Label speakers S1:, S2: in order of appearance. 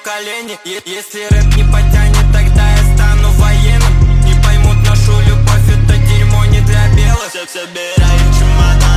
S1: колени. Если рэп не потянет, тогда я стану военным. Не поймут нашу любовь, это дерьмо не для белых. Все собираю чемодан.